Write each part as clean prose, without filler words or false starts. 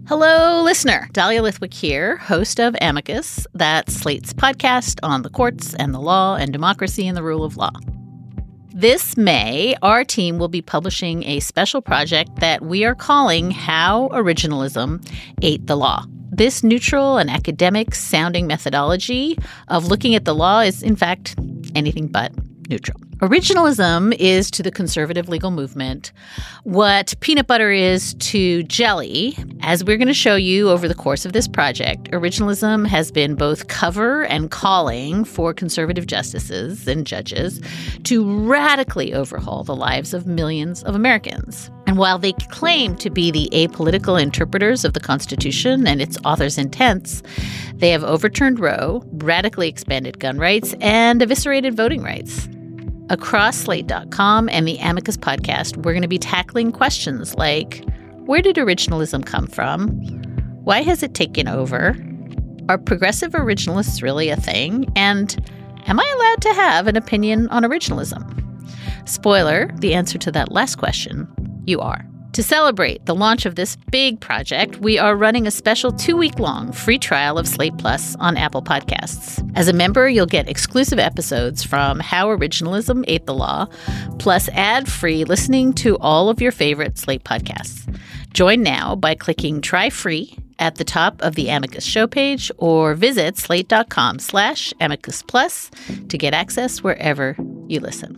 Hello, listener. Dahlia Lithwick here, host of Amicus, that's Slate's podcast on the courts and the law and democracy and the rule of law. This May, our team will be publishing a special project that we are calling How Originalism Ate the Law. This neutral and academic-sounding methodology of looking at the law is, in fact, anything but neutral. Originalism is to the conservative legal movement what peanut butter is to jelly. As we're going to show you over the course of this project, originalism has been both cover and calling for conservative justices and judges to radically overhaul the lives of millions of Americans. And while they claim to be the apolitical interpreters of the Constitution and its author's intents, they have overturned Roe, radically expanded gun rights, and eviscerated voting rights. Across Slate.com and the Amicus podcast, we're going to be tackling questions like, where did originalism come from? Why has it taken over? Are progressive originalists really a thing? And am I allowed to have an opinion on originalism? Spoiler, the answer to that last question, you are. To celebrate the launch of this big project, we are running a special 2-week-long free trial of Slate Plus on Apple Podcasts. As a member, you'll get exclusive episodes from How Originalism Ate the Law, plus ad-free listening to all of your favorite Slate podcasts. Join now by clicking Try Free at the top of the Amicus show page or visit slate.com/Amicus Plus to get access wherever you listen.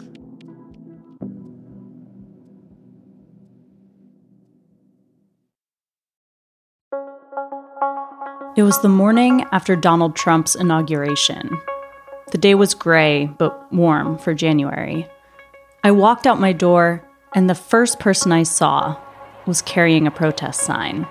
It was the morning after Donald Trump's inauguration. The day was gray, but warm for January. I walked out my door, and the first person I saw was carrying a protest sign.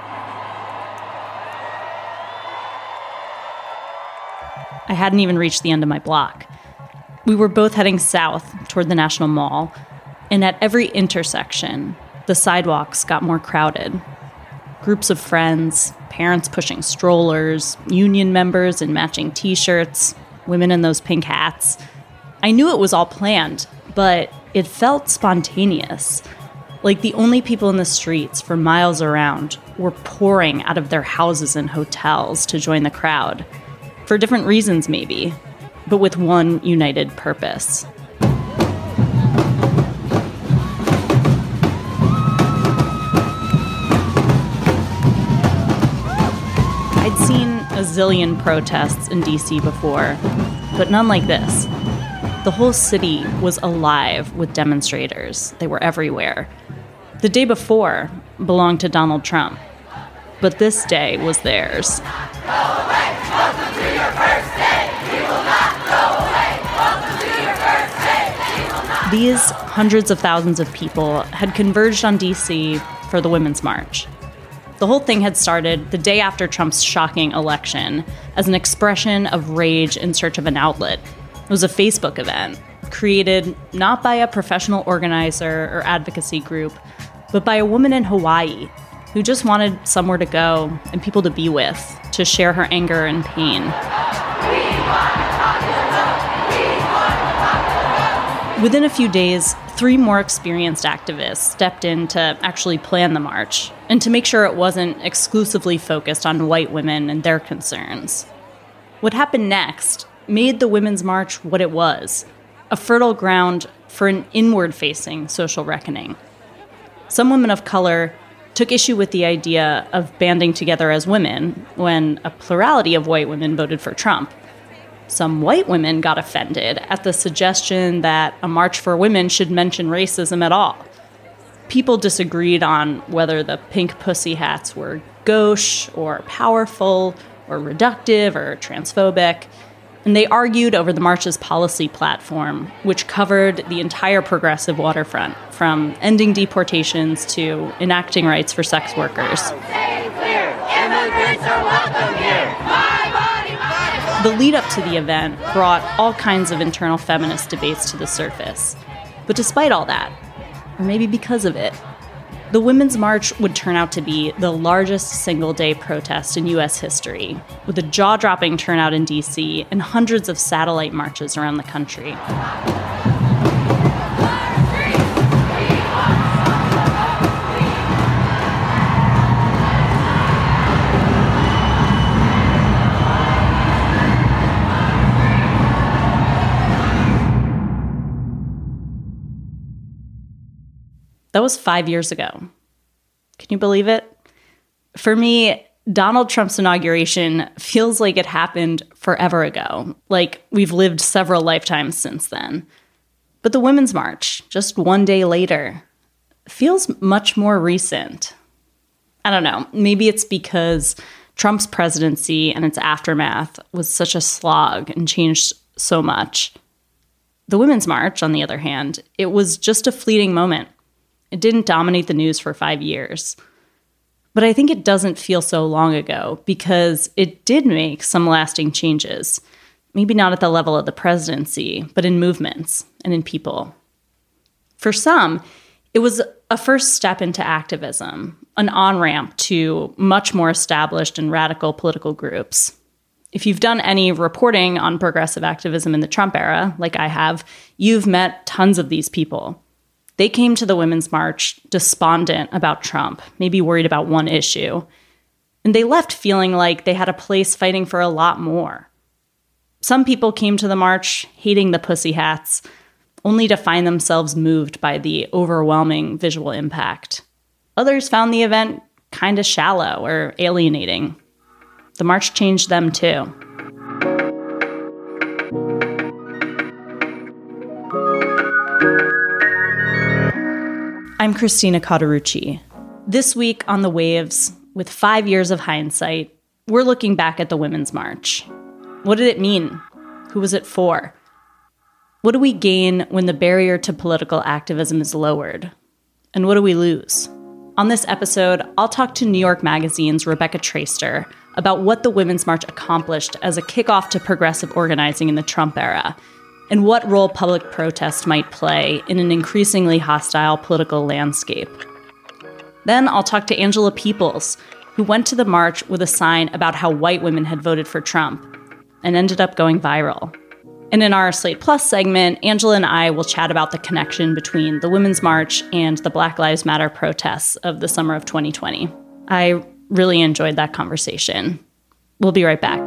I hadn't even reached the end of my block. We were both heading south toward the National Mall, and at every intersection, the sidewalks got more crowded. Groups of friends, parents pushing strollers, union members in matching t-shirts, women in those pink hats. I knew it was all planned, but it felt spontaneous. Like the only people in the streets for miles around were pouring out of their houses and hotels to join the crowd. For different reasons, maybe, but with one united purpose. I'd seen a zillion protests in D.C. before, but none like this. The whole city was alive with demonstrators. They were everywhere. The day before belonged to Donald Trump, but this day was theirs. Go away. Welcome to your first day. We will not go away. Welcome to your first day. We will not. These hundreds of thousands of people had converged on D.C. for the Women's March. The whole thing had started the day after Trump's shocking election as an expression of rage in search of an outlet. It was a Facebook event, created not by a professional organizer or advocacy group, but by a woman in Hawaii who just wanted somewhere to go and people to be with, to share her anger and pain. Within a few days, 3 more experienced activists stepped in to actually plan the march and to make sure it wasn't exclusively focused on white women and their concerns. What happened next made the Women's March what it was, a fertile ground for an inward-facing social reckoning. Some women of color took issue with the idea of banding together as women when a plurality of white women voted for Trump. Some white women got offended at the suggestion that a march for women should mention racism at all. People disagreed on whether the pink pussy hats were gauche or powerful or reductive or transphobic, and they argued over the march's policy platform, which covered the entire progressive waterfront, from ending deportations to enacting rights for sex workers. Stay clear. Immigrants are welcome here. My body, my voice. The lead up to the event brought all kinds of internal feminist debates to the surface. But despite all that, or maybe because of it, the Women's March would turn out to be the largest single-day protest in U.S. history, with a jaw-dropping turnout in D.C. and hundreds of satellite marches around the country. That was 5 years ago. Can you believe it? For me, Donald Trump's inauguration feels like it happened forever ago, like we've lived several lifetimes since then. But the Women's March, just one day later, feels much more recent. I don't know, maybe it's because Trump's presidency and its aftermath was such a slog and changed so much. The Women's March, on the other hand, it was just a fleeting moment. It didn't dominate the news for 5 years. But I think it doesn't feel so long ago because it did make some lasting changes. Maybe not at the level of the presidency, but in movements and in people. For some, it was a first step into activism, an on-ramp to much more established and radical political groups. If you've done any reporting on progressive activism in the Trump era, like I have, you've met tons of these people. They came to the Women's March despondent about Trump, maybe worried about one issue. And they left feeling like they had a place fighting for a lot more. Some people came to the march hating the pussy hats, only to find themselves moved by the overwhelming visual impact. Others found the event kind of shallow or alienating. The march changed them too. I'm Christina Cauterucci. This week on The Waves, with 5 years of hindsight, we're looking back at the Women's March. What did it mean? Who was it for? What do we gain when the barrier to political activism is lowered? And what do we lose? On this episode, I'll talk to New York Magazine's Rebecca Traister about what the Women's March accomplished as a kickoff to progressive organizing in the Trump era, and what role public protest might play in an increasingly hostile political landscape. Then I'll talk to Angela Peoples, who went to the march with a sign about how white women had voted for Trump, and ended up going viral. And in our Slate Plus segment, Angela and I will chat about the connection between the Women's March and the Black Lives Matter protests of the summer of 2020. I really enjoyed that conversation. We'll be right back.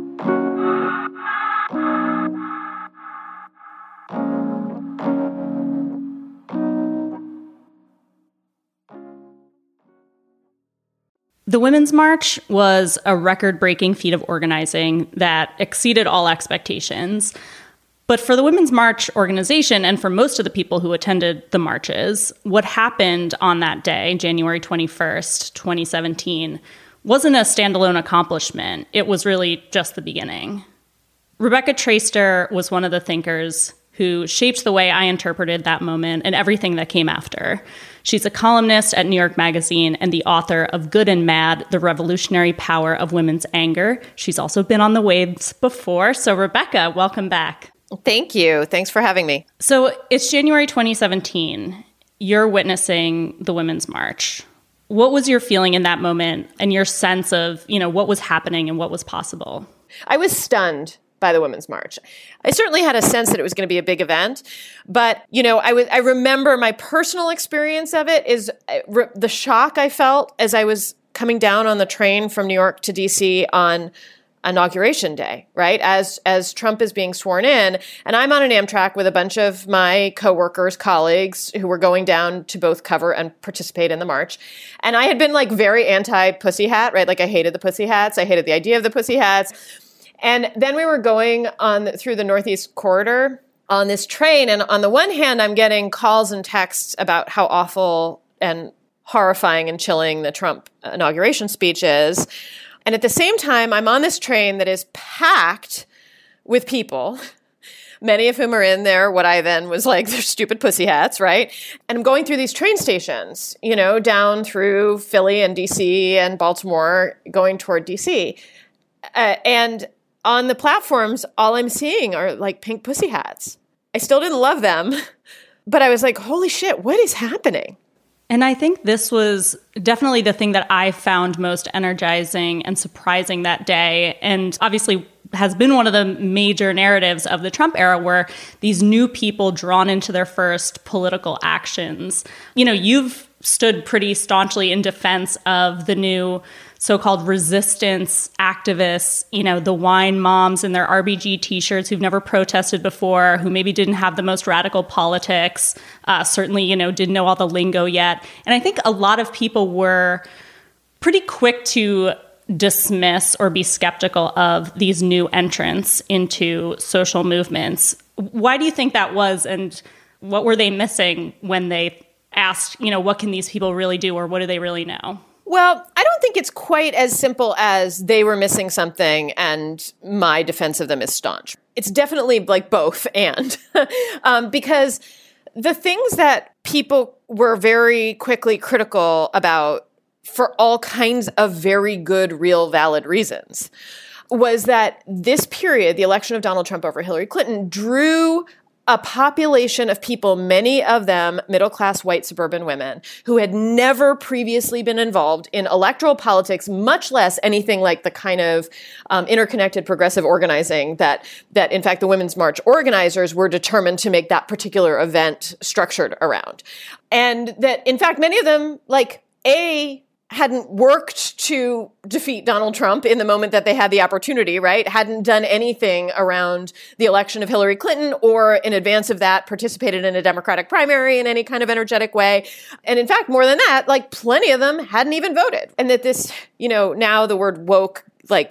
The Women's March was a record-breaking feat of organizing that exceeded all expectations. But for the Women's March organization, and for most of the people who attended the marches, what happened on that day, January 21st, 2017, wasn't a standalone accomplishment. It was really just the beginning. Rebecca Traister was one of the thinkers who shaped the way I interpreted that moment and everything that came after. She's a columnist at New York Magazine and the author of Good and Mad, The Revolutionary Power of Women's Anger. She's also been on The Waves before. So Rebecca, welcome back. Thank you. Thanks for having me. So it's January 2017. You're witnessing the Women's March. What was your feeling in that moment and your sense of, what was happening and what was possible? I was stunned by the Women's March. I certainly had a sense that it was going to be a big event, but I remember my personal experience of it is the shock I felt as I was coming down on the train from New York to DC on Inauguration Day, right? As Trump is being sworn in, and I'm on an Amtrak with a bunch of my coworkers, colleagues who were going down to both cover and participate in the march. And I had been very anti-pussy hat, right? I hated the pussy hats. I hated the idea of the pussy hats. And then we were going through the Northeast Corridor on this train. And on the one hand, I'm getting calls and texts about how awful and horrifying and chilling the Trump inauguration speech is. And at the same time, I'm on this train that is packed with people, many of whom are in there, what I then was their stupid pussy hats, right? And I'm going through these train stations, down through Philly and DC and Baltimore, going toward DC. And on the platforms, all I'm seeing are pink pussy hats. I still didn't love them, but I was holy shit, what is happening? And I think this was definitely the thing that I found most energizing and surprising that day. And obviously has been one of the major narratives of the Trump era, where these new people drawn into their first political actions. You've stood pretty staunchly in defense of the new so-called resistance activists, the wine moms in their RBG t-shirts who've never protested before, who maybe didn't have the most radical politics, certainly, didn't know all the lingo yet. And I think a lot of people were pretty quick to dismiss or be skeptical of these new entrants into social movements. Why do you think that was, and what were they missing when they asked, what can these people really do, or what do they really know? Well, I don't think it's quite as simple as they were missing something and my defense of them is staunch. It's definitely like both and because the things that people were very quickly critical about for all kinds of very good, real, valid reasons was that this period, the election of Donald Trump over Hillary Clinton, drew a population of people, many of them middle-class white suburban women, who had never previously been involved in electoral politics, much less anything like the kind of interconnected progressive organizing that in fact the Women's March organizers were determined to make that particular event structured around. And that, in fact, many of them, hadn't worked to defeat Donald Trump in the moment that they had the opportunity, right? Hadn't done anything around the election of Hillary Clinton or in advance of that participated in a Democratic primary in any kind of energetic way. And in fact, more than that, plenty of them hadn't even voted. And that this, now the word woke,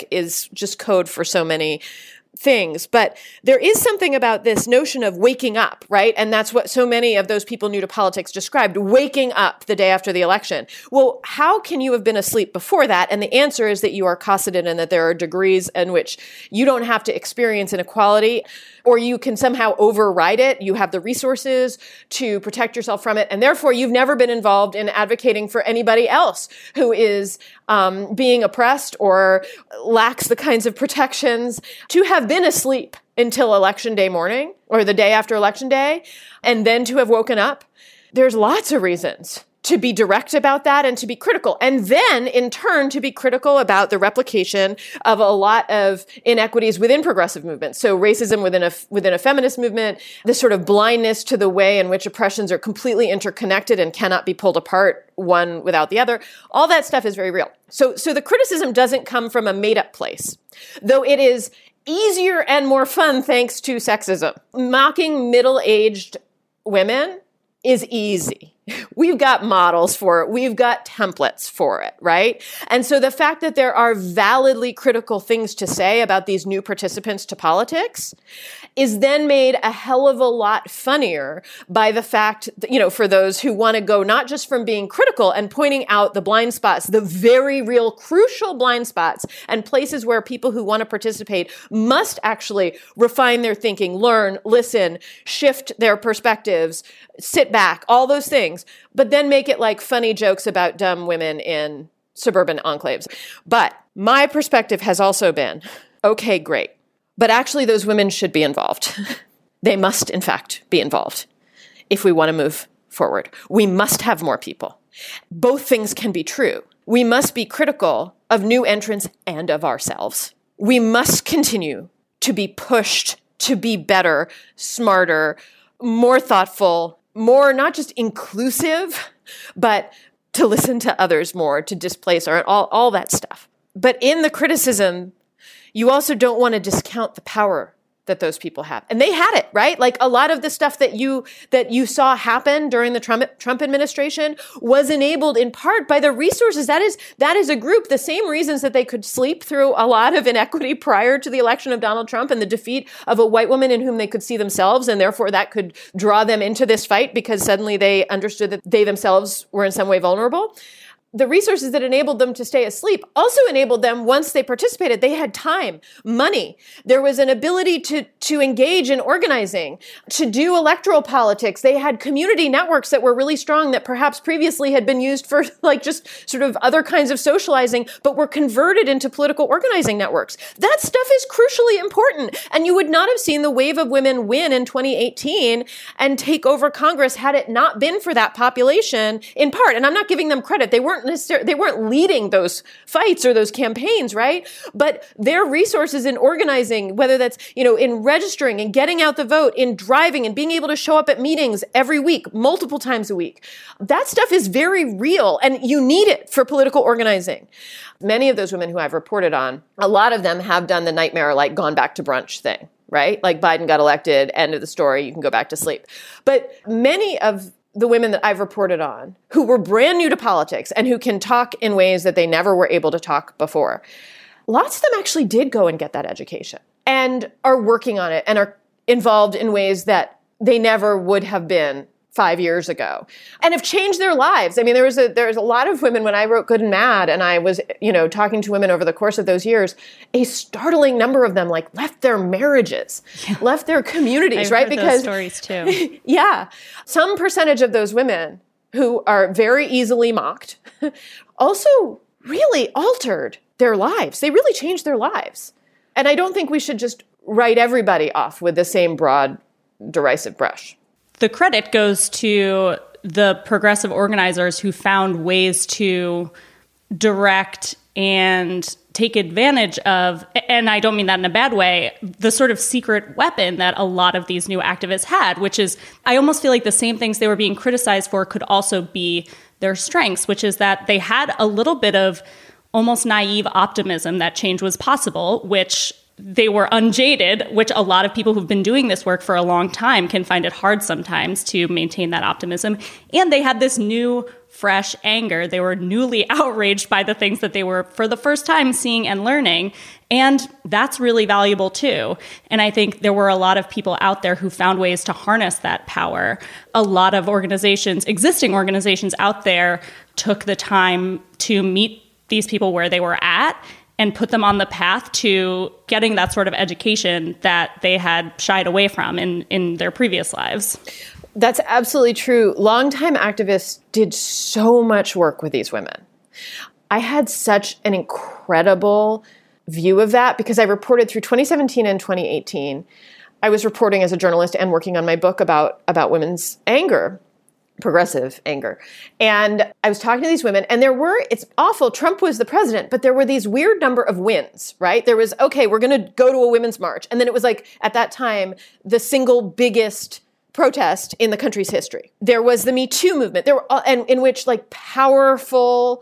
is just code for so many things. But there is something about this notion of waking up, right? And that's what so many of those people new to politics described, waking up the day after the election. Well, how can you have been asleep before that? And the answer is that you are cosseted and that there are degrees in which you don't have to experience inequality, or you can somehow override it. You have the resources to protect yourself from it. And therefore, you've never been involved in advocating for anybody else who is being oppressed or lacks the kinds of protections. To have been asleep until Election Day morning or the day after Election Day, and then to have woken up, there's lots of reasons to be direct about that and to be critical. And then, in turn, to be critical about the replication of a lot of inequities within progressive movements. So racism within a feminist movement, this sort of blindness to the way in which oppressions are completely interconnected and cannot be pulled apart one without the other. All that stuff is very real. So the criticism doesn't come from a made-up place, though it is easier and more fun thanks to sexism. Mocking middle-aged women is easy. We've got models for it. We've got templates for it, right? And so the fact that there are validly critical things to say about these new participants to politics is then made a hell of a lot funnier by the fact that, for those who want to go not just from being critical and pointing out the blind spots, the very real crucial blind spots and places where people who want to participate must actually refine their thinking, learn, listen, shift their perspectives, sit back, all those things, but then make it like funny jokes about dumb women in suburban enclaves. But my perspective has also been, okay, great. But actually, those women should be involved. They must, in fact, be involved if we want to move forward. We must have more people. Both things can be true. We must be critical of new entrants and of ourselves. We must continue to be pushed to be better, smarter, more thoughtful, more not just inclusive, but to listen to others more, to displace all that stuff. But in the criticism, you also don't want to discount the power that those people have. And they had it, right? Like a lot of the stuff that you saw happen during the Trump administration was enabled in part by the resources. That is a group, the same reasons that they could sleep through a lot of inequity prior to the election of Donald Trump and the defeat of a white woman in whom they could see themselves, and therefore that could draw them into this fight because suddenly they understood that they themselves were in some way vulnerable. The resources that enabled them to stay asleep also enabled them, once they participated, they had time, money. There was an ability to engage in organizing, to do electoral politics. They had community networks that were really strong that perhaps previously had been used for just sort of other kinds of socializing, but were converted into political organizing networks. That stuff is crucially important. And you would not have seen the wave of women win in 2018 and take over Congress had it not been for that population, in part. And I'm not giving them credit. They weren't weren't leading those fights or those campaigns, right? But their resources in organizing, whether that's, in registering and getting out the vote, in driving and being able to show up at meetings every week, multiple times a week, that stuff is very real, and you need it for political organizing. Many of those women who I've reported on, a lot of them have done the nightmare, like gone back to brunch thing, right? Like Biden got elected, end of the story, you can go back to sleep. But many of the women that I've reported on who were brand new to politics and who can talk in ways that they never were able to talk before, lots of them actually did go and get that education and are working on it and are involved in ways that they never would have been 5 years ago and have changed their lives. I mean, there was a lot of women when I wrote Good and Mad, and I was, talking to women over the course of those years, a startling number of them left their marriages, left their communities, I've right? heard those stories too. Yeah. Some percentage of those women who are very easily mocked also really altered their lives. They really changed their lives. And I don't think we should just write everybody off with the same broad, derisive brush. The credit goes to the progressive organizers who found ways to direct and take advantage of, and I don't mean that in a bad way, the sort of secret weapon that a lot of these new activists had, which is, I almost feel like the same things they were being criticized for could also be their strengths, which is that they had a little bit of almost naive optimism that change was possible, which they were unjaded, which a lot of people who've been doing this work for a long time can find it hard sometimes to maintain that optimism. And they had this new, fresh anger. They were newly outraged by the things that they were, for the first time, seeing and learning. And that's really valuable, too. And I think there were a lot of people out there who found ways to harness that power. A lot of organizations, existing organizations out there, took the time to meet these people where they were at and put them on the path to getting that sort of education that they had shied away from in their previous lives. That's absolutely true. Longtime activists did so much work with these women. I had such an incredible view of that because I reported through 2017 and 2018. I was reporting as a journalist and working on my book about women's anger, progressive anger. And I was talking to these women, and it's awful, Trump was the president, but there were these weird number of wins, right? There was, okay, we're going to go to a women's march. And then it was like, at that time, the single biggest protest in the country's history. There was the Me Too movement. There were, and in which powerful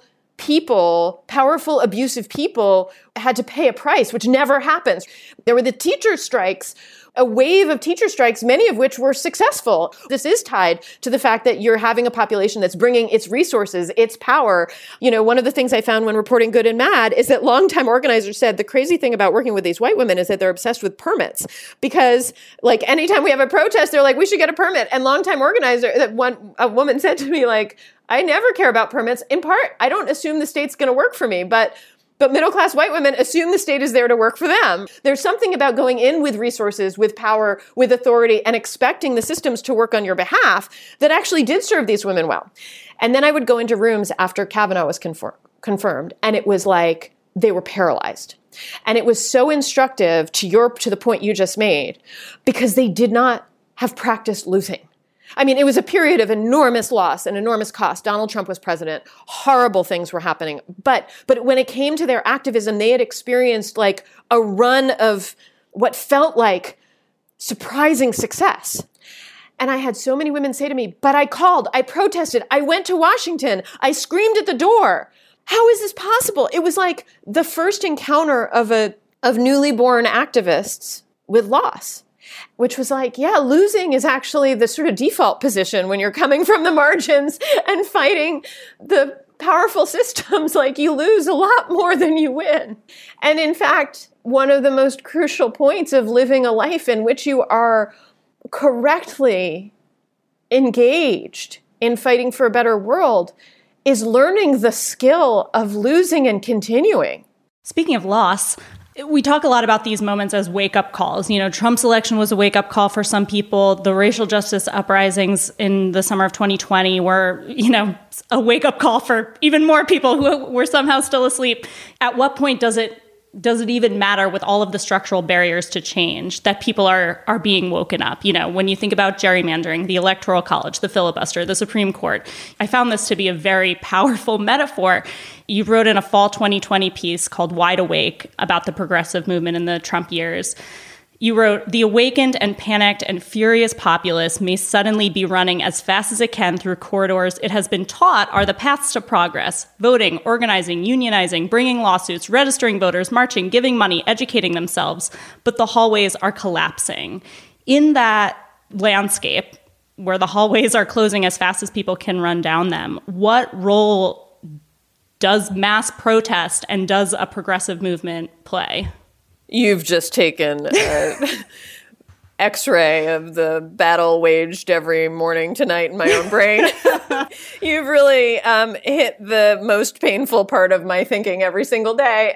abusive people had to pay a price, which never happens. There were the teacher strikes, a wave of teacher strikes, many of which were successful. This is tied to the fact that you're having a population that's bringing its resources, its power. One of the things I found when reporting Good and Mad is that longtime organizers said the crazy thing about working with these white women is that they're obsessed with permits because anytime we have a protest, they're like, we should get a permit. And longtime organizer, a woman said to me, I never care about permits. In part, I don't assume the state's going to work for me, but middle-class white women assume the state is there to work for them. There's something about going in with resources, with power, with authority, and expecting the systems to work on your behalf that actually did serve these women well. And then I would go into rooms after Kavanaugh was confirmed, and it was like they were paralyzed. And it was so instructive to the point you just made, because they did not have practiced losing. I mean, it was a period of enormous loss and enormous cost. Donald Trump was president. Horrible things were happening. But when it came to their activism, they had experienced a run of what felt like surprising success. And I had so many women say to me, but I called, I protested, I went to Washington, I screamed at the door. How is this possible? It was like the first encounter of newly born activists with loss. Which was losing is actually the sort of default position when you're coming from the margins and fighting the powerful systems. You lose a lot more than you win. And in fact, one of the most crucial points of living a life in which you are correctly engaged in fighting for a better world is learning the skill of losing and continuing. Speaking of loss, we talk a lot about these moments as wake-up calls. Trump's election was a wake-up call for some people. The racial justice uprisings in the summer of 2020 were, a wake-up call for even more people who were somehow still asleep. At what point does it does it even matter with all of the structural barriers to change that people are being woken up? You know, when you think about gerrymandering, the Electoral College, the filibuster, the Supreme Court, I found this to be a very powerful metaphor. You wrote in a fall 2020 piece called Wide Awake about the progressive movement in the Trump years. You wrote, "The awakened and panicked and furious populace may suddenly be running as fast as it can through corridors it has been taught are the paths to progress: voting, organizing, unionizing, bringing lawsuits, registering voters, marching, giving money, educating themselves. But the hallways are collapsing." In that landscape, where the hallways are closing as fast as people can run down them, what role does mass protest and does a progressive movement play? You've just taken an X-ray of the battle waged every morning tonight in my own brain. You've really hit the most painful part of my thinking every single day.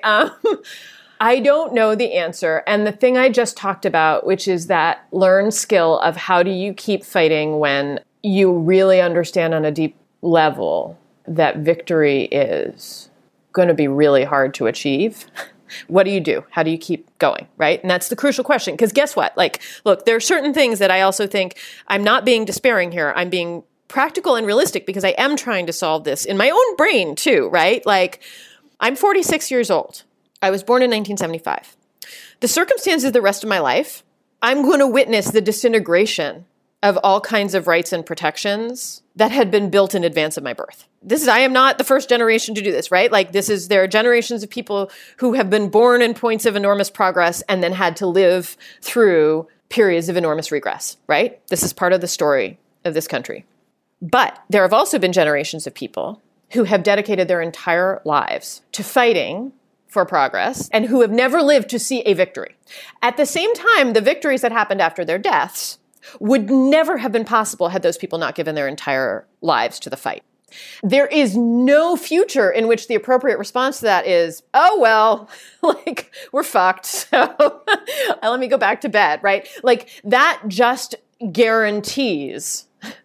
I don't know the answer. And the thing I just talked about, which is that learned skill of how do you keep fighting when you really understand on a deep level that victory is going to be really hard to achieve. What do? How do you keep going, right? And that's the crucial question. Because guess what? Like, look, there are certain things that I also think I'm not being despairing here. I'm being practical and realistic because I am trying to solve this in my own brain too, right? Like, I'm 46 years old. I was born in 1975. The circumstances of the rest of my life, I'm going to witness the disintegration of all kinds of rights and protections that had been built in advance of my birth. I am not the first generation to do this, right? Like there are generations of people who have been born in points of enormous progress and then had to live through periods of enormous regress, right? This is part of the story of this country. But there have also been generations of people who have dedicated their entire lives to fighting for progress and who have never lived to see a victory. At the same time, the victories that happened after their deaths would never have been possible had those people not given their entire lives to the fight. There is no future in which the appropriate response to that is, oh, well, like, we're fucked. So let me go back to bed, right? Like, that just guarantees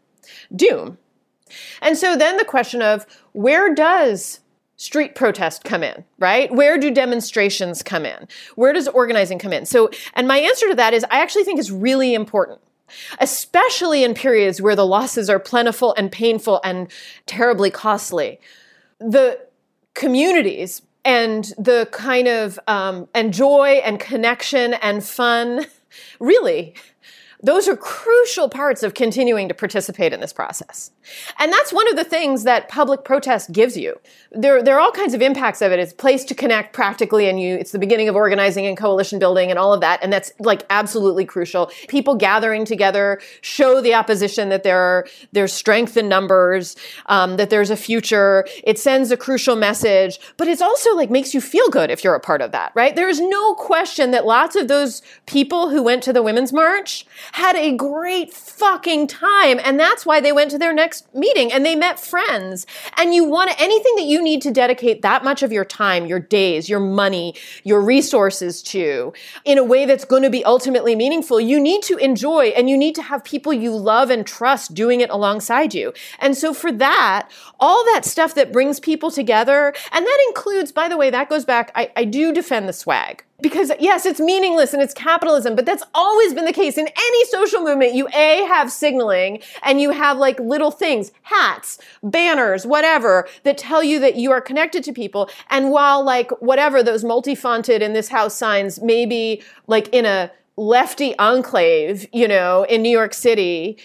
doom. And so then the question of where does street protest come in, right? Where do demonstrations come in? Where does organizing come in? So, and my answer to that is I actually think it's really important, especially in periods where the losses are plentiful and painful and terribly costly. The communities and the kind of and joy and connection and fun, really, those are crucial parts of continuing to participate in this process. And that's one of the things that public protest gives you. There are all kinds of impacts of it. It's a place to connect practically, and it's the beginning of organizing and coalition building and all of that. And that's like absolutely crucial. People gathering together show the opposition that there's strength in numbers, that there's a future. It sends a crucial message, but it's also like makes you feel good if you're a part of that, right? There's no question that lots of those people who went to the Women's March had a great fucking time. And that's why they went to their next meeting and they met friends. And you want anything that you need to dedicate that much of your time, your days, your money, your resources to in a way that's going to be ultimately meaningful, you need to enjoy and you need to have people you love and trust doing it alongside you. And so for that, all that stuff that brings people together, and that includes, by the way, that goes back, I do defend the swag. Because yes, it's meaningless and it's capitalism, but that's always been the case in any social movement. You have signaling and you have like little things, hats, banners, whatever, that tell you that you are connected to people. And while like whatever those multi-fonted in this house signs may be like in a lefty enclave, in New York City,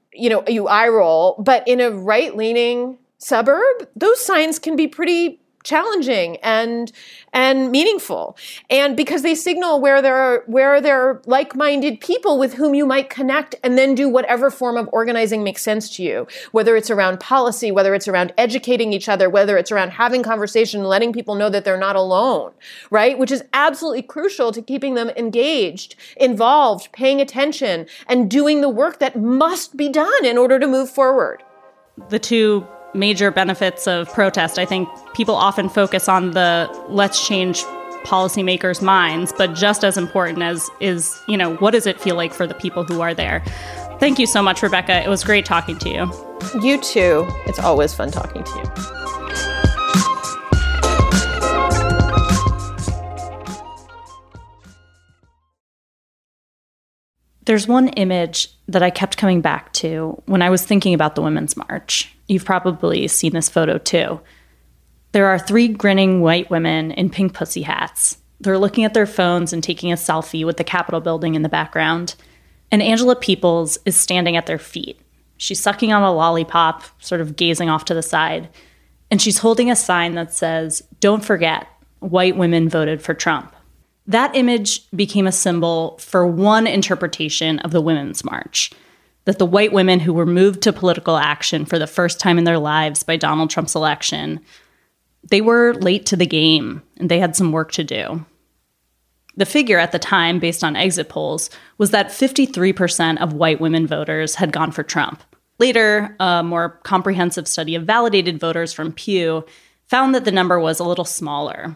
you eye roll, but in a right-leaning suburb, those signs can be pretty challenging and meaningful. And because they signal where there are like-minded people with whom you might connect and then do whatever form of organizing makes sense to you, whether it's around policy, whether it's around educating each other, whether it's around having conversation, letting people know that they're not alone, right? Which is absolutely crucial to keeping them engaged, involved, paying attention, and doing the work that must be done in order to move forward. The two major benefits of protest, I think people often focus on the let's change policymakers' minds, but just as important is what does it feel like for the people who are there? Thank you so much, Rebecca. It was great talking to you. You too. It's always fun talking to you. There's one image that I kept coming back to when I was thinking about the Women's March. You've probably seen this photo too. There are 3 grinning white women in pink pussy hats. They're looking at their phones and taking a selfie with the Capitol building in the background. And Angela Peoples is standing at their feet. She's sucking on a lollipop, sort of gazing off to the side. And she's holding a sign that says, "Don't forget, white women voted for Trump." That image became a symbol for one interpretation of the Women's March, that the white women who were moved to political action for the first time in their lives by Donald Trump's election, they were late to the game and they had some work to do. The figure at the time, based on exit polls, was that 53% of white women voters had gone for Trump. Later, a more comprehensive study of validated voters from Pew found that the number was a little smaller,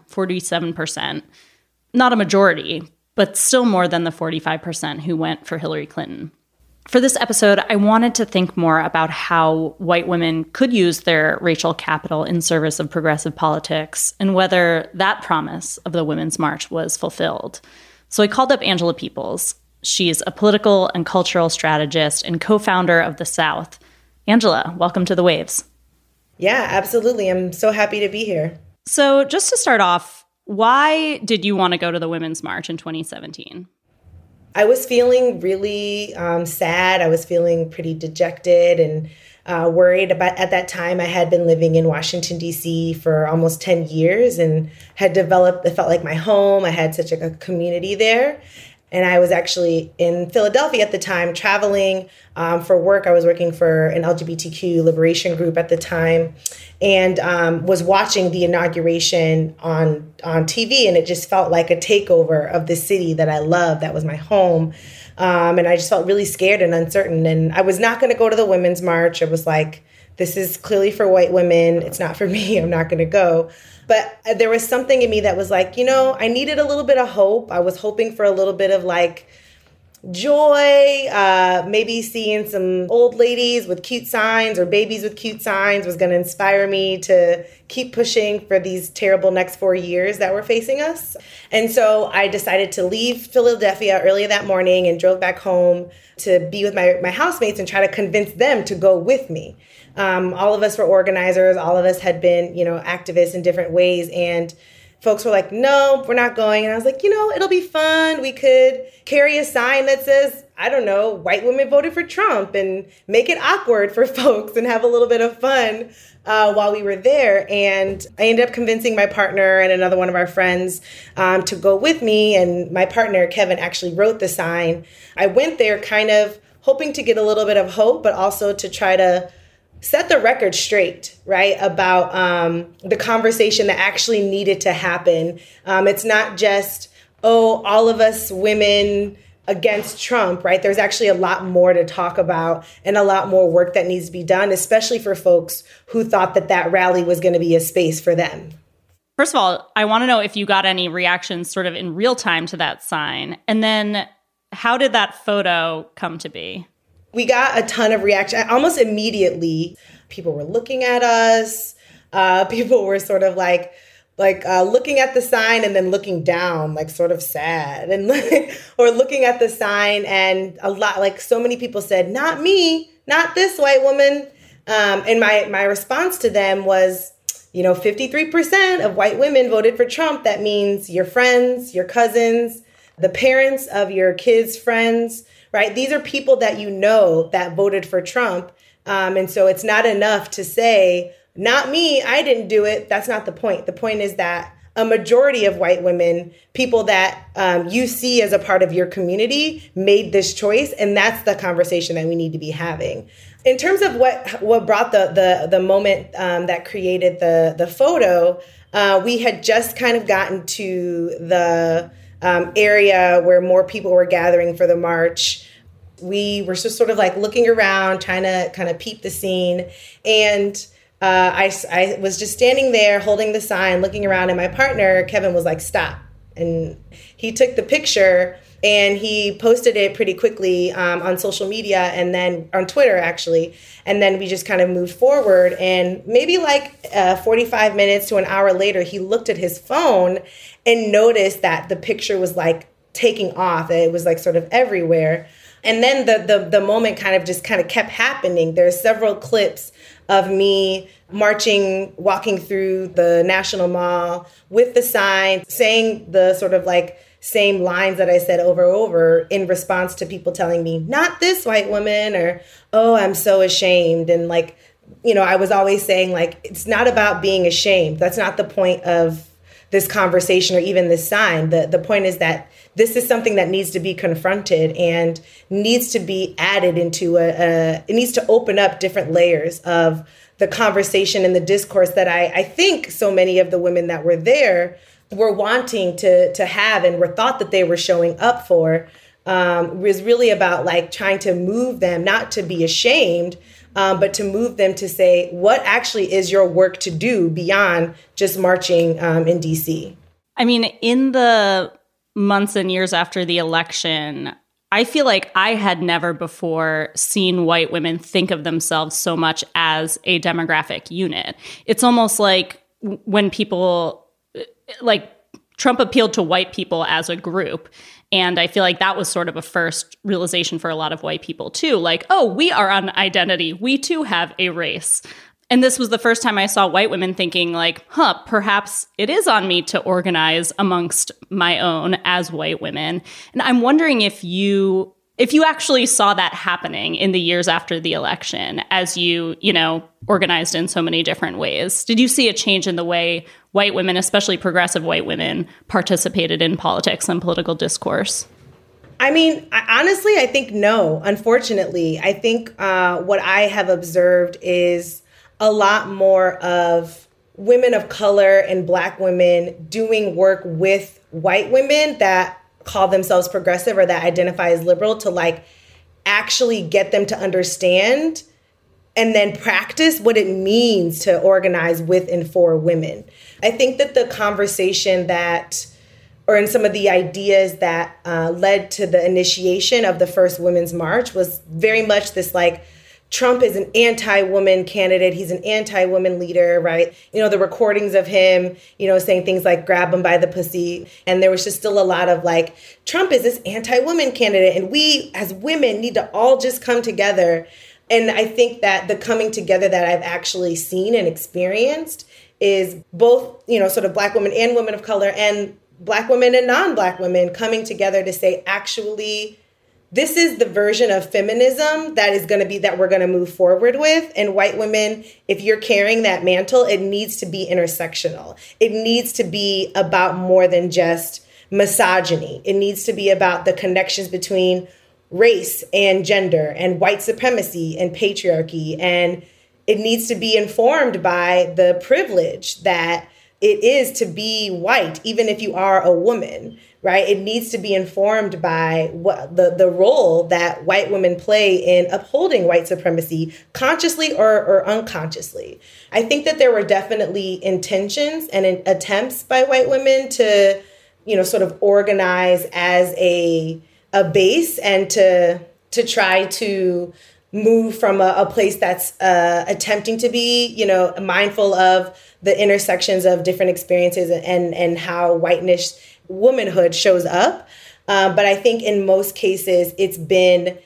47%. Not a majority, but still more than the 45% who went for Hillary Clinton. For this episode, I wanted to think more about how white women could use their racial capital in service of progressive politics and whether that promise of the Women's March was fulfilled. So I called up Angela Peoples. She's a political and cultural strategist and co-founder of The South. Angela, welcome to The Waves. Yeah, absolutely. I'm so happy to be here. So just to start off, why did you want to go to the Women's March in 2017? I was feeling really sad. I was feeling pretty dejected and worried about, at that time, I had been living in Washington, D.C. for almost 10 years and had developed, it felt like my home. I had such a community there. And I was actually in Philadelphia at the time, traveling for work. I was working for an LGBTQ liberation group at the time and was watching the inauguration on TV. And it just felt like a takeover of the city that I loved. That was my home. And I just felt really scared and uncertain. And I was not going to go to the Women's March. I was like, this is clearly for white women. It's not for me. I'm not going to go. But there was something in me that was like, I needed a little bit of hope. I was hoping for a little bit of like joy, maybe seeing some old ladies with cute signs or babies with cute signs was going to inspire me to keep pushing for these terrible next 4 years that were facing us. And so I decided to leave Philadelphia early that morning and drove back home to be with my housemates and try to convince them to go with me. All of us were organizers. All of us had been, activists in different ways. And folks were like, no, we're not going. And I was like, it'll be fun. We could carry a sign that says, I don't know, white women voted for Trump and make it awkward for folks and have a little bit of fun while we were there. And I ended up convincing my partner and another one of our friends to go with me. And my partner, Kevin, actually wrote the sign. I went there kind of hoping to get a little bit of hope, but also to try to set the record straight, right, about the conversation that actually needed to happen. It's not just, all of us women against Trump, right? There's actually a lot more to talk about and a lot more work that needs to be done, especially for folks who thought that rally was going to be a space for them. First of all, I want to know if you got any reactions sort of in real time to that sign. And then how did that photo come to be? We got a ton of reaction. Almost immediately, people were looking at us. People were sort of like looking at the sign and then looking down, like sort of sad, and or looking at the sign, and a lot, like so many people said, "Not me, not this white woman." And my response to them was, 53% of white women voted for Trump. That means your friends, your cousins, the parents of your kids' friends. Right? These are people that that voted for Trump. And so it's not enough to say, not me, I didn't do it. That's not the point. The point is that a majority of white women, people that you see as a part of your community, made this choice. And that's the conversation that we need to be having. In terms of what brought the moment that created the photo, we had just kind of gotten to the area where more people were gathering for the march. We were just sort of like looking around, trying to kind of peep the scene. And I was just standing there holding the sign, looking around. And my partner, Kevin, was like, stop. And he took the picture and he posted it pretty quickly on social media and then on Twitter, actually. And then we just kind of moved forward. And maybe like 45 minutes to an hour later, he looked at his phone and noticed that the picture was like taking off. It was like sort of everywhere. And then the moment kind of kept happening. There's several clips of me marching, walking through the National Mall with the sign, saying the sort of like same lines that I said over and over in response to people telling me, not this white woman, or, oh, I'm so ashamed. And like, you know, I was always saying like, it's not about being ashamed. That's not the point of this conversation or even this sign. The point is that this is something that needs to be confronted and needs to be added into it needs to open up different layers of the conversation and the discourse that I think so many of the women that were there were wanting to have and were thought that they were showing up for, was really about like trying to move them, not to be ashamed, but to move them to say, what actually is your work to do beyond just marching in DC? I mean, in the months and years after the election, I feel like I had never before seen white women think of themselves so much as a demographic unit. It's almost like when people, like Trump appealed to white people as a group. And I feel like that was sort of a first realization for a lot of white people too. Like, oh, we are an identity. We too have a race. And this was the first time I saw white women thinking like, perhaps it is on me to organize amongst my own as white women. And I'm wondering if you actually saw that happening in the years after the election, as you organized in so many different ways. Did you see a change in the way white women, especially progressive white women, participated in politics and political discourse? I mean, honestly, I think no, unfortunately. I think what I have observed is a lot more of women of color and Black women doing work with white women that call themselves progressive or that identify as liberal to like actually get them to understand and then practice what it means to organize with and for women. I think that the conversation that, or in some of the ideas that led to the initiation of the first Women's March was very much this like, Trump is an anti-woman candidate. He's an anti-woman leader, right? You know, the recordings of him, saying things like grab him by the pussy. And there was just still a lot of like, Trump is this anti-woman candidate. And we as women need to all just come together. And I think that the coming together that I've actually seen and experienced is both, sort of Black women and women of color and Black women and non-Black women coming together to say, actually, this is the version of feminism that we're going to move forward with. And white women, if you're carrying that mantle, it needs to be intersectional. It needs to be about more than just misogyny. It needs to be about the connections between race and gender and white supremacy and patriarchy. And it needs to be informed by the privilege that it is to be white, even if you are a woman, right? It needs to be informed by what the role that white women play in upholding white supremacy, consciously or unconsciously. I think that there were definitely intentions and attempts by white women to, sort of organize as a base and to try to move from a place that's attempting to be, mindful of the intersections of different experiences and how whiteness, womanhood shows up. But I think in most cases, it's been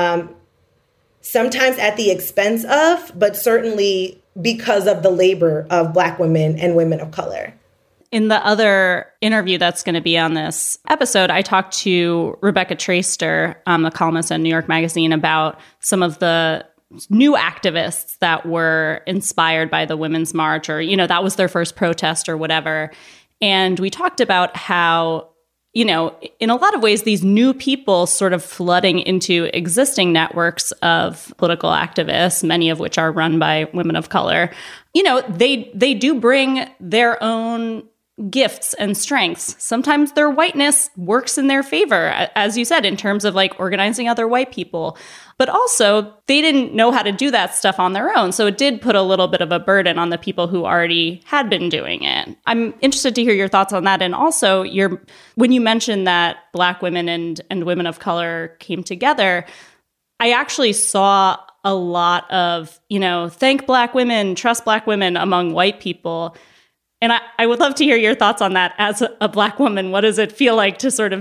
sometimes at the expense of, but certainly because of the labor of Black women and women of color. In the other interview that's going to be on this episode, I talked to Rebecca Traister, a columnist at New York Magazine, about some of the new activists that were inspired by the Women's March, or, that was their first protest or whatever. And we talked about how, in a lot of ways, these new people sort of flooding into existing networks of political activists, many of which are run by women of color, they do bring their own gifts and strengths. Sometimes their whiteness works in their favor, as you said, in terms of like organizing other white people. But also, they didn't know how to do that stuff on their own. So it did put a little bit of a burden on the people who already had been doing it. I'm interested to hear your thoughts on that. And also, when you mentioned that Black women and women of color came together, I actually saw a lot of, thank Black women, trust Black women among white people. And I would love to hear your thoughts on that as a Black woman. What does it feel like to sort of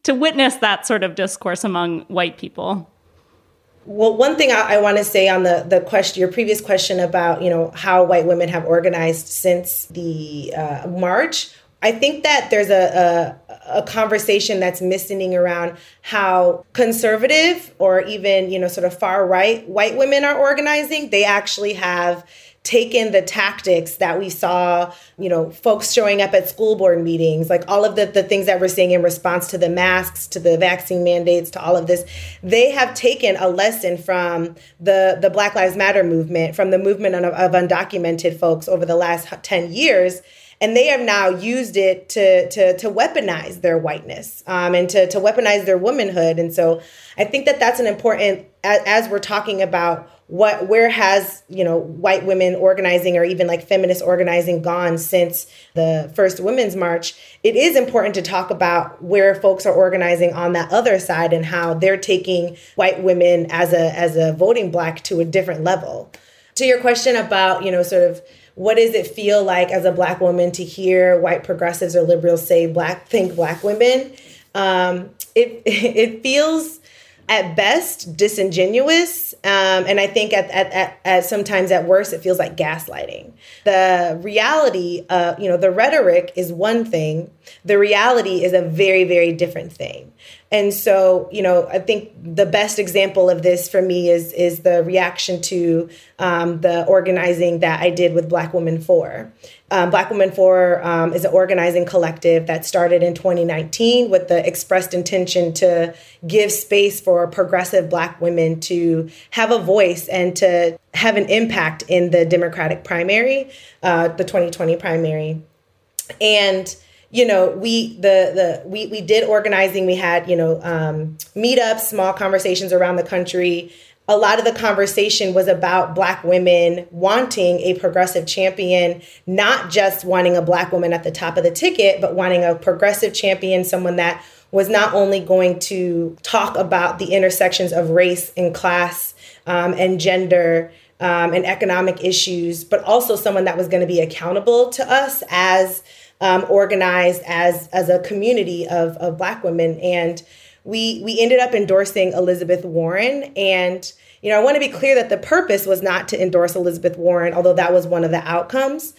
to witness that sort of discourse among white people. Well, one thing I want to say on the question, your previous question about, how white women have organized since the march, I think that there's a conversation that's missing around how conservative or even, sort of far right white women are organizing. They actually have taken the tactics that we saw, folks showing up at school board meetings, like all of the things that we're seeing in response to the masks, to the vaccine mandates, to all of this. They have taken a lesson from the Black Lives Matter movement, from the movement of undocumented folks over the last 10 years. And they have now used it to weaponize their whiteness and to weaponize their womanhood. And so I think that that's an important, as we're talking about where has, white women organizing or even like feminist organizing gone since the first Women's March, it is important to talk about where folks are organizing on that other side and how they're taking white women as a voting bloc to a different level. To your question about, sort of, what does it feel like as a Black woman to hear white progressives or liberals say think Black women? It feels at best disingenuous, and I think at sometimes at worst it feels like gaslighting. The reality, the rhetoric is one thing. The reality is a very, very different thing. And so, I think the best example of this for me is the reaction to the organizing that I did with Black Women For. Black Women For is an organizing collective that started in 2019 with the expressed intention to give space for progressive Black women to have a voice and to have an impact in the Democratic primary, the 2020 primary. And we did organizing. We had, meetups, small conversations around the country. A lot of the conversation was about Black women wanting a progressive champion, not just wanting a Black woman at the top of the ticket, but wanting a progressive champion, someone that was not only going to talk about the intersections of race and class and gender and economic issues, but also someone that was going to be accountable to us as organized as a community of Black women. And we ended up endorsing Elizabeth Warren. And, I want to be clear that the purpose was not to endorse Elizabeth Warren, although that was one of the outcomes.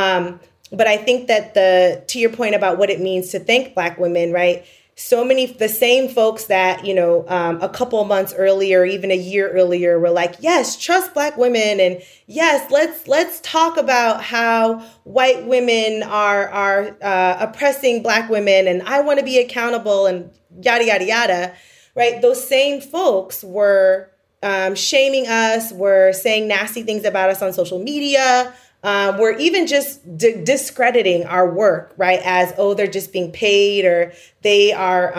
But I think that to your point about what it means to thank Black women, right? The same folks that, a couple of months earlier, even a year earlier, were like, yes, trust Black women. And yes, let's talk about how white women are oppressing Black women. And I want to be accountable and yada, yada, yada. Right. Those same folks were shaming us, were saying nasty things about us on social media. We're even just discrediting our work, right? As, they're just being paid, or they are,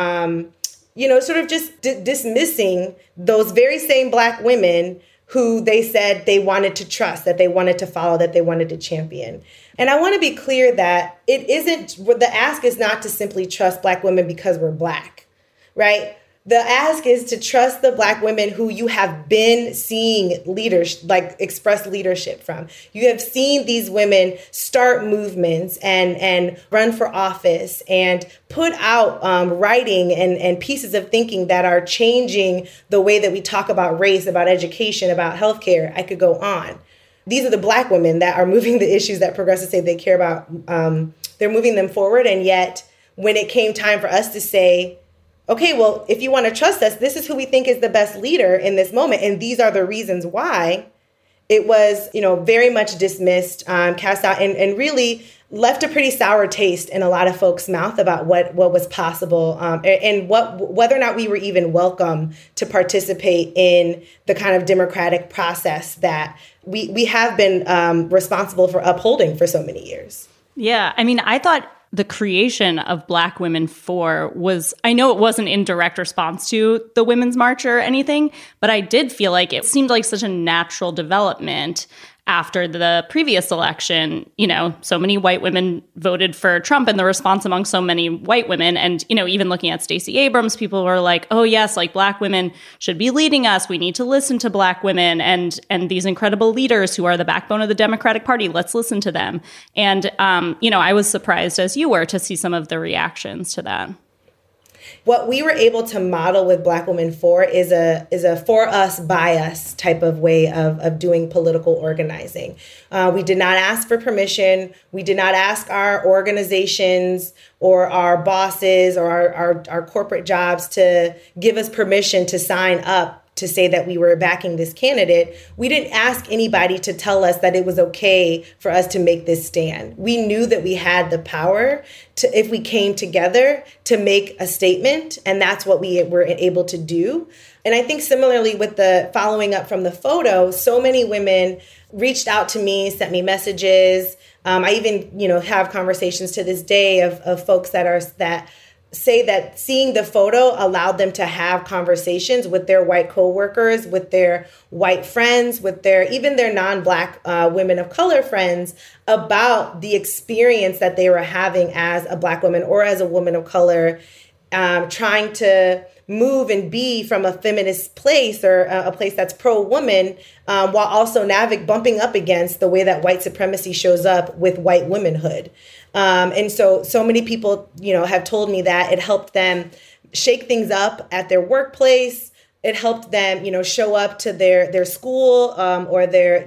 sort of just dismissing those very same Black women who they said they wanted to trust, that they wanted to follow, that they wanted to champion. And I want to be clear that the ask is not to simply trust Black women because we're Black, right? The ask is to trust the Black women who you have been seeing express leadership from. You have seen these women start movements and run for office and put out writing and pieces of thinking that are changing the way that we talk about race, about education, about healthcare. I could go on. These are the Black women that are moving the issues that progressives say they care about. They're moving them forward. And yet, when it came time for us to say, okay, well, if you want to trust us, this is who we think is the best leader in this moment, and these are the reasons why, it was, very much dismissed, cast out, and really left a pretty sour taste in a lot of folks' mouth about what was possible and whether or not we were even welcome to participate in the kind of democratic process that we have been responsible for upholding for so many years. Yeah, I mean, I thought the creation of Black Women For I know it wasn't in direct response to the Women's March or anything, but I did feel like it seemed like such a natural development after the previous election. So many white women voted for Trump, and the response among so many white women, and, even looking at Stacey Abrams, people were like, oh, yes, like Black women should be leading us. We need to listen to Black women and these incredible leaders who are the backbone of the Democratic Party. Let's listen to them. And, I was surprised, as you were, to see some of the reactions to that. what we were able to model with Black Women For is a for us, by us type of way of doing political organizing. We did not ask for permission. We did not ask our organizations or our bosses or our corporate jobs to give us permission to sign up to say that we were backing this candidate. We didn't ask anybody to tell us that it was okay for us to make this stand. We knew that we had the power to, if we came together, to make a statement, and that's what we were able to do. And I think similarly with the following up from the photo, so many women reached out to me, sent me messages. I even, have conversations to this day of folks that say that seeing the photo allowed them to have conversations with their white coworkers, with their white friends, with even their non-Black women of color friends about the experience that they were having as a Black woman or as a woman of color, trying to move and be from a feminist place or a place that's pro-woman, while also bumping up against the way that white supremacy shows up with white womanhood. And so many people, have told me that it helped them shake things up at their workplace. It helped them, show up to their school or their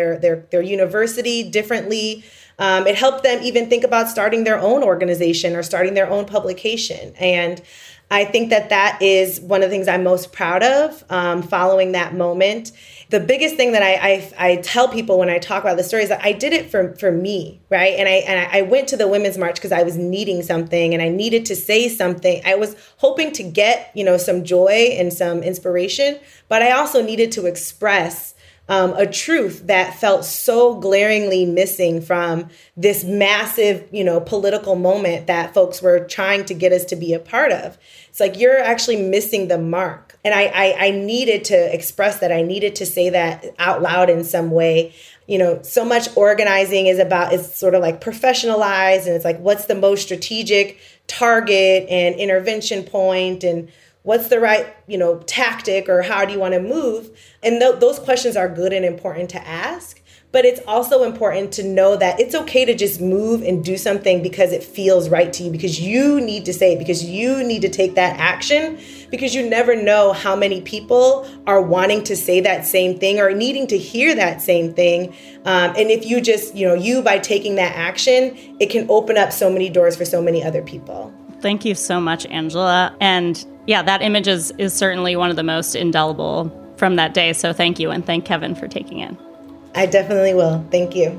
university differently. It helped them even think about starting their own organization or starting their own publication. And I think that is one of the things I'm most proud of following that moment. The biggest thing that I tell people when I talk about the story is that I did it for me, right? And I went to the Women's March because I was needing something and I needed to say something. I was hoping to get, some joy and some inspiration, but I also needed to express a truth that felt so glaringly missing from this massive, political moment that folks were trying to get us to be a part of. It's like, you're actually missing the mark. And I needed to express that. I needed to say that out loud in some way. So much organizing is sort of like professionalized, and it's like, what's the most strategic target and intervention point, and what's the right, tactic, or how do you want to move? And those questions are good and important to ask. But it's also important to know that it's okay to just move and do something because it feels right to you, because you need to say it, because you need to take that action, because you never know how many people are wanting to say that same thing or needing to hear that same thing. And if you just, by taking that action, it can open up so many doors for so many other people. Thank you so much, Angela. And yeah, that image is certainly one of the most indelible from that day. So thank you. And thank Kevin for taking it. I definitely will. Thank you.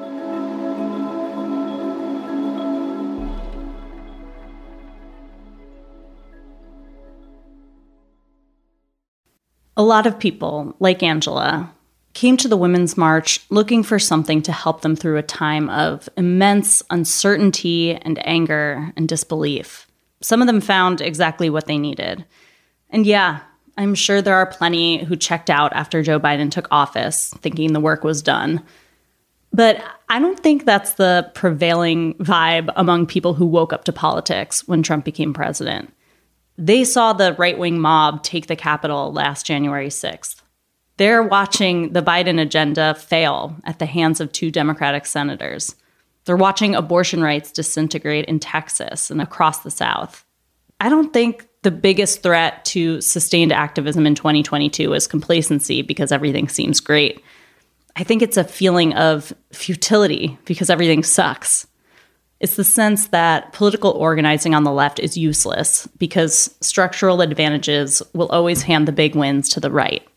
A lot of people, like Angela, came to the Women's March looking for something to help them through a time of immense uncertainty and anger and disbelief. Some of them found exactly what they needed. And yeah, I'm sure there are plenty who checked out after Joe Biden took office, thinking the work was done. But I don't think that's the prevailing vibe among people who woke up to politics when Trump became president. They saw the right-wing mob take the Capitol last January 6th. They're watching the Biden agenda fail at the hands of 2 Democratic senators. They're watching abortion rights disintegrate in Texas and across the South. I don't think the biggest threat to sustained activism in 2022 is complacency because everything seems great. I think it's a feeling of futility because everything sucks. It's the sense that political organizing on the left is useless because structural advantages will always hand the big wins to the right.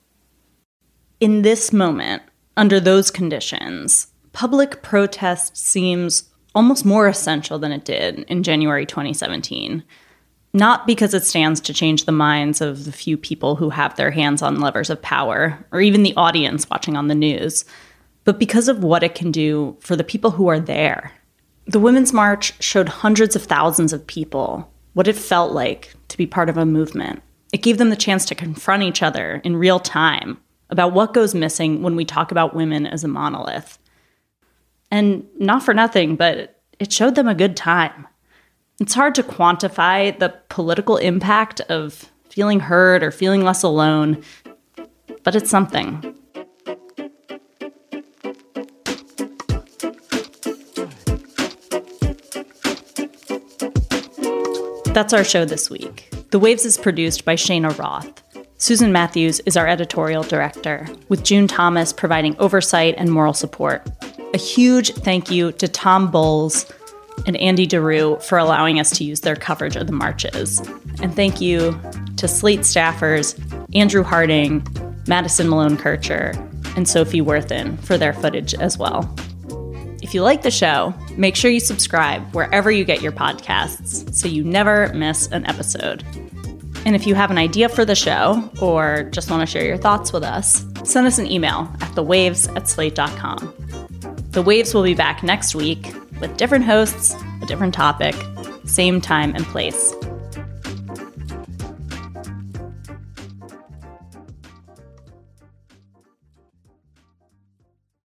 In this moment, under those conditions, public protest seems almost more essential than it did in January 2017. Not because it stands to change the minds of the few people who have their hands on levers of power, or even the audience watching on the news, but because of what it can do for the people who are there. The Women's March showed hundreds of thousands of people what it felt like to be part of a movement. It gave them the chance to confront each other in real time about what goes missing when we talk about women as a monolith. And not for nothing, but it showed them a good time. It's hard to quantify the political impact of feeling heard or feeling less alone, but it's something. That's our show this week. The Waves is produced by Shayna Roth. Susan Matthews is our editorial director, with June Thomas providing oversight and moral support. A huge thank you to Tom Bowles and Andy DeRue for allowing us to use their coverage of the marches. And thank you to Slate staffers Andrew Harding, Madison Malone-Kircher, and Sophie Worthen for their footage as well. If you like the show, make sure you subscribe wherever you get your podcasts so you never miss an episode. And if you have an idea for the show or just want to share your thoughts with us, send us an email at thewaves@slate.com. The Waves will be back next week with different hosts, a different topic, same time and place.